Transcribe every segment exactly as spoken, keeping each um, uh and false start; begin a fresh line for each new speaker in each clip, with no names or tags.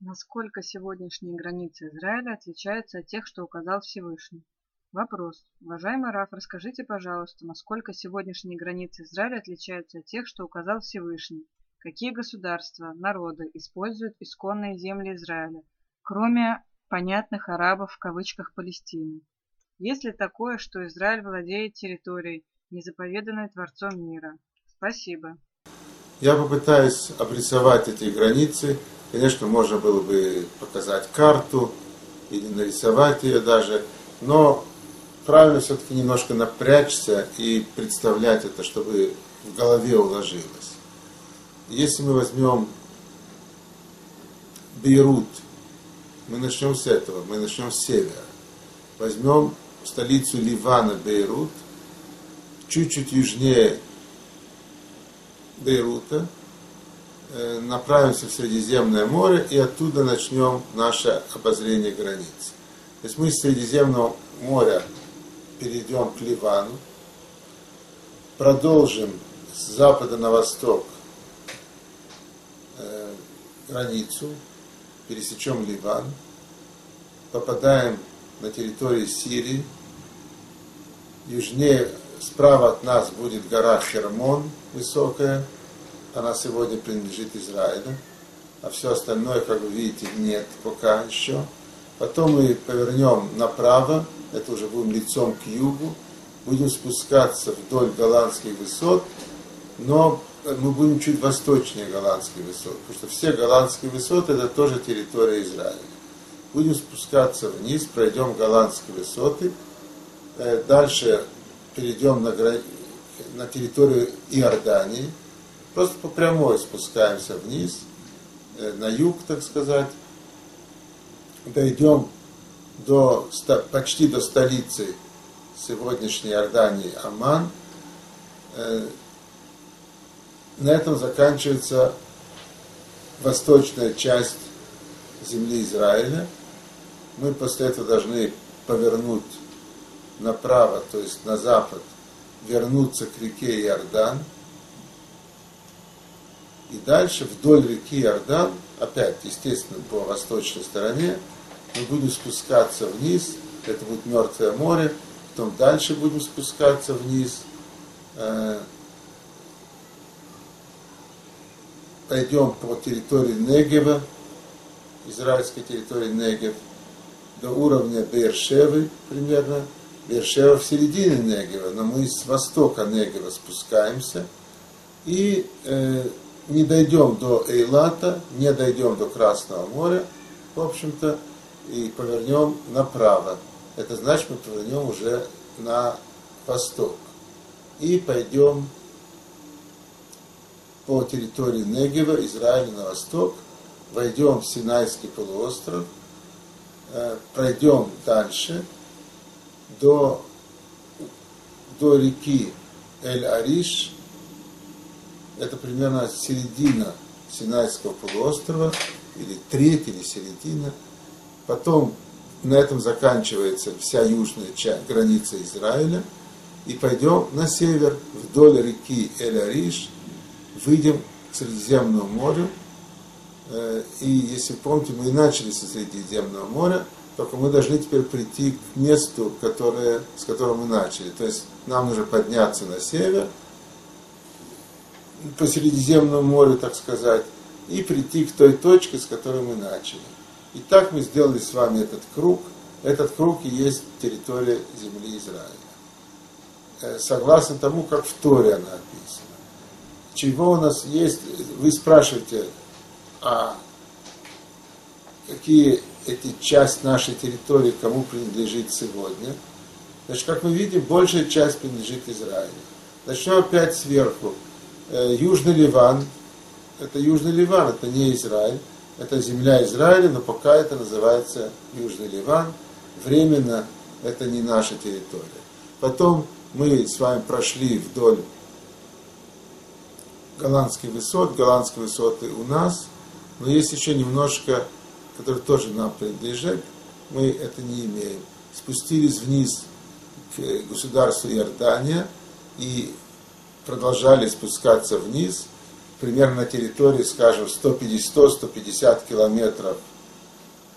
Насколько сегодняшние границы Израиля отличаются от тех, что указал Всевышний? Вопрос. Уважаемый Раф, расскажите, пожалуйста, насколько сегодняшние границы Израиля отличаются от тех, что указал Всевышний? Какие государства, народы используют исконные земли Израиля, кроме понятных арабов в кавычках Палестины? Есть ли такое, что Израиль владеет территорией, не заповеданной Творцом мира? Спасибо.
Я попытаюсь обрисовать эти границы. Конечно, можно было бы показать карту или нарисовать ее даже, но правильно все-таки немножко напрячься и представлять это, чтобы в голове уложилось. Если мы возьмем Бейрут, мы начнем с этого, мы начнем с севера. Возьмем столицу Ливана, Бейрут, чуть-чуть южнее Бейрута, направимся в Средиземное море и оттуда начнем наше обозрение границ. То есть мы с Средиземного моря перейдем к Ливану, продолжим с запада на восток э, границу, пересечем Ливан, попадаем на территорию Сирии, южнее, справа от нас будет гора Хермон высокая, она сегодня принадлежит Израилю, а все остальное, как вы видите, нет пока еще. Потом мы повернем направо, это уже будем лицом к югу, будем спускаться вдоль голландских высот, но мы будем чуть восточнее голландских высот, потому что все голландские высоты это тоже территория Израиля. Будем спускаться вниз, пройдем голландские высоты, дальше перейдем на, на территорию Иордании, просто по прямой спускаемся вниз, на юг, так сказать, дойдем до, почти до столицы сегодняшней Иордании, Амман. На этом заканчивается восточная часть земли Израиля. Мы после этого должны повернуть направо, то есть на запад, вернуться к реке Иордан. И дальше вдоль реки Иордан, опять, естественно, по восточной стороне, мы будем спускаться вниз, это будет Мертвое море, потом дальше будем спускаться вниз, пойдем по территории Негева, израильской территории Негев, до уровня Беэр-Шевы примерно. Беэр-Шева в середине Негева, но мы с востока Негева спускаемся и э, не дойдем до Эйлата, не дойдем до Красного моря, в общем-то, и повернем направо. Это значит, мы повернем уже на восток. И пойдем по территории Негева, Израиля на восток, войдем в Синайский полуостров, пройдем дальше до, до реки Эль-Ариш, это примерно середина Синайского полуострова, или треть, или середина. Потом на этом заканчивается вся южная часть, граница Израиля. И пойдем на север, вдоль реки Эль-Ариш, выйдем к Средиземному морю. И если помните, мы и начали со Средиземного моря, только мы должны теперь прийти к месту, которое, с которого мы начали. То есть нам нужно подняться на север, по Средиземному морю, так сказать, и прийти к той точке, с которой мы начали. И так мы сделали с вами этот круг. Этот круг и есть территория земли Израиля. Согласно тому, как в Торе она описана. Чего у нас есть, вы спрашиваете, а какие эти часть нашей территории кому принадлежит сегодня? Значит, как мы видим, большая часть принадлежит Израилю. Начнем опять сверху. Южный Ливан, это Южный Ливан, это не Израиль, это земля Израиля, но пока это называется Южный Ливан, временно это не наша территория. Потом мы с вами прошли вдоль голландских высот, голландские высоты у нас, но есть еще немножко, которые тоже нам принадлежат, мы это не имеем. Спустились вниз к государству Иордания и продолжали спускаться вниз, примерно на территории, скажем, сто пятьдесят - сто пятьдесят километров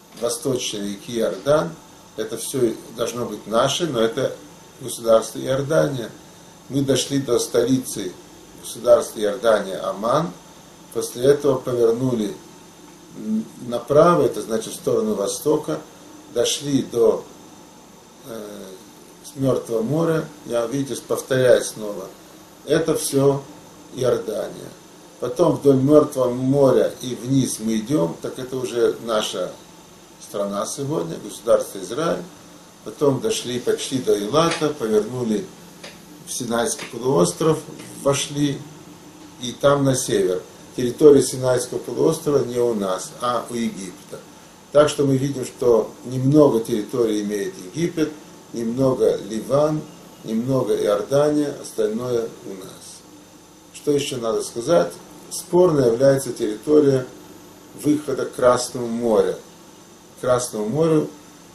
восточной реки Иордан, это все должно быть наше, но это государство Иордания. Мы дошли до столицы государства Иордания Амман, после этого повернули направо, это значит в сторону востока, дошли до э, Мертвого моря, я, видите, повторяю снова, это все Иордания. Потом вдоль Мертвого моря и вниз мы идем, так это уже наша страна сегодня, государство Израиль. Потом дошли почти до Илата, повернули в Синайский полуостров, вошли, и там на север. Территория Синайского полуострова не у нас, а у Египта. Так что мы видим, что немного территории имеет Египет, немного Ливан, немного Иордания, остальное у нас. Что еще надо сказать? Спорной является территория выхода к Красному морю. К Красному морю,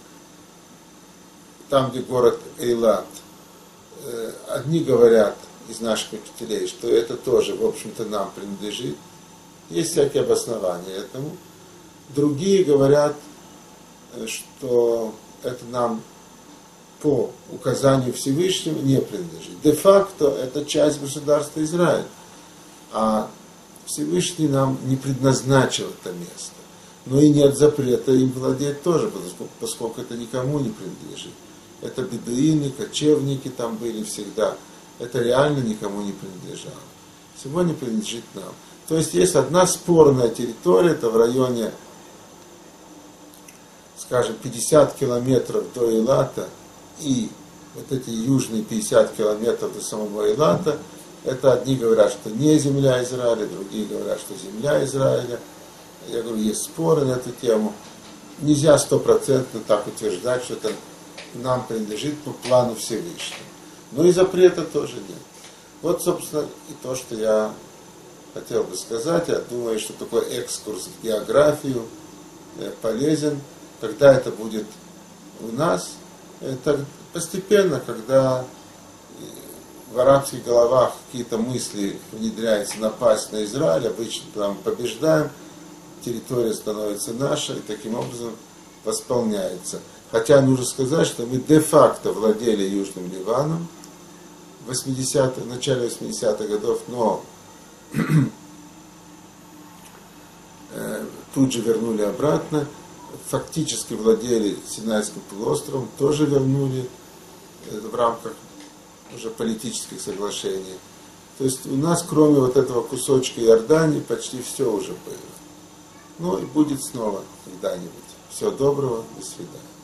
там, где город Эйлат. Одни говорят из наших учителей, что это тоже, в общем-то, нам принадлежит. Есть всякие обоснования этому. Другие говорят, что это нам по указанию Всевышнего не принадлежит. Де-факто это часть государства Израиль. А Всевышний нам не предназначил это место. Но и нет запрета им владеть тоже, поскольку это никому не принадлежит. Это бедуины, кочевники там были всегда. Это реально никому не принадлежало. Сегодня принадлежит нам. То есть есть одна спорная территория, это в районе, скажем, пятьдесят километров до Эйлата, и вот эти южные пятьдесят километров до самого Эйлата, это одни говорят, что не земля Израиля, другие говорят, что земля Израиля. Я говорю, есть споры на эту тему. Нельзя стопроцентно так утверждать, что это нам принадлежит по плану Всевышнего. Но и запрета тоже нет. Вот, собственно, и то, что я хотел бы сказать. Я думаю, что такой экскурс в географию полезен. Когда это будет у нас, это постепенно, когда в арабских головах какие-то мысли внедряются напасть на Израиль, обычно там побеждаем, территория становится наша, и таким образом восполняется. Хотя нужно сказать, что мы де-факто владели Южным Ливаном в, восьмидесятых, в начале восьмидесятых годов, но тут же вернули обратно. Фактически владели Синайским полуостровом, тоже вернули в рамках уже политических соглашений. То есть у нас, кроме вот этого кусочка Иордании, почти все уже было. Ну и будет снова когда-нибудь. Всего доброго, до свидания.